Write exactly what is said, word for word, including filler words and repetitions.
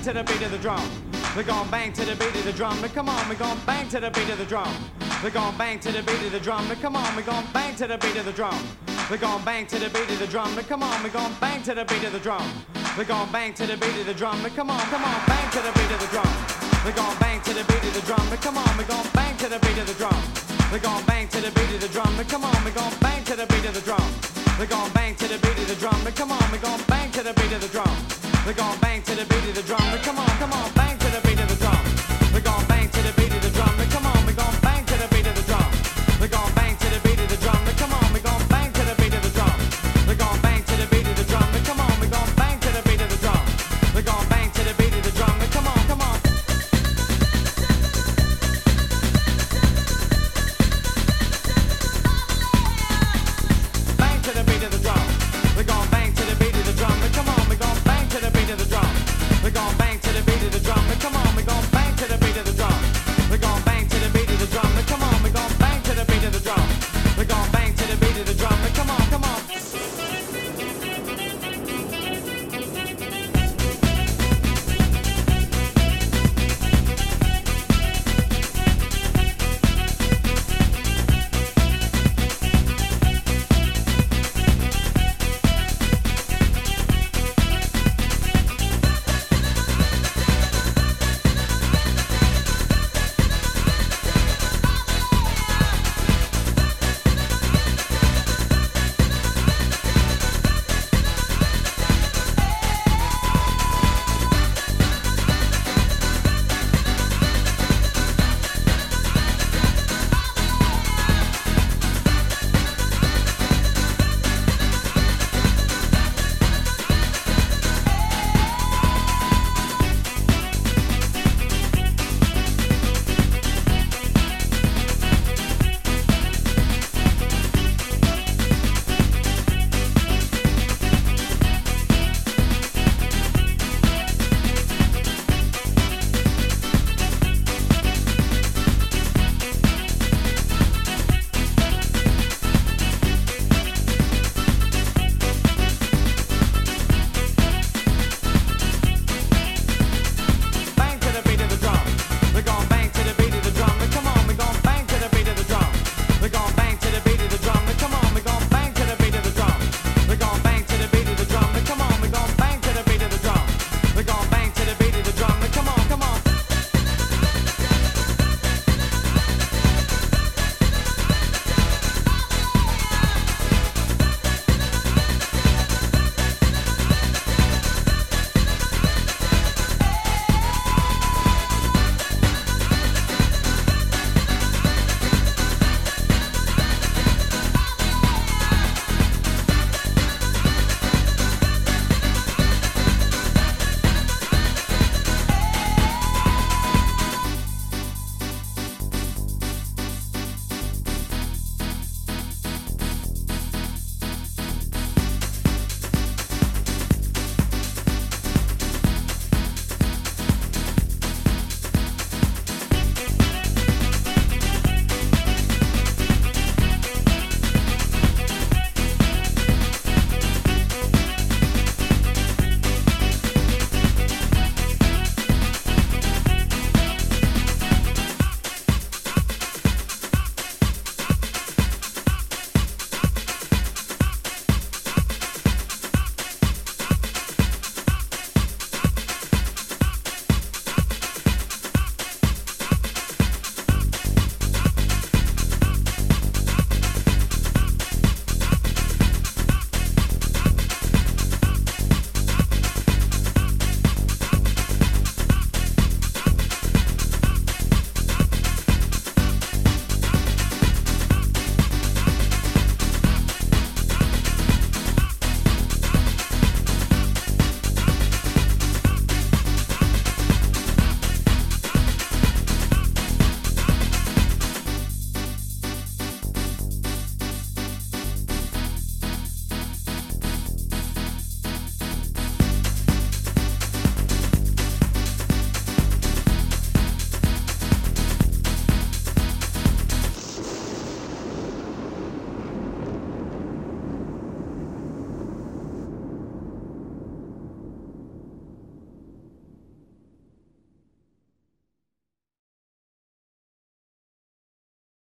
to the beat of the drum. We're gon' bang to the beat of the drum. Now come on, we're gon' bang to the beat of the drum. We're gon' bang to the beat of the drum. Now come on, we're gon' bang to the beat of the drum. We're gon' bang to the beat of the drum. Now come on, we're gon' bang to the beat of the drum. We're gon' bang to the beat of the drum. Now come on, come on, bang to the beat of the drum. We're gon' bang to the beat of the drum. Now come on, we're gon' bang to the beat of the drum. We're gon' bang to the beat of the drum. Now come on, we're gon' bang to the beat of the drum. We're gon' bang to the beat of the drum. Now come on, we're gon' bang to the beat of the drum. We're gon' bang to the beat of the drum. Now come on, come on, bang to the beat of the drum. We're gon' bang to the beat of the drum. Now come on, we're gon'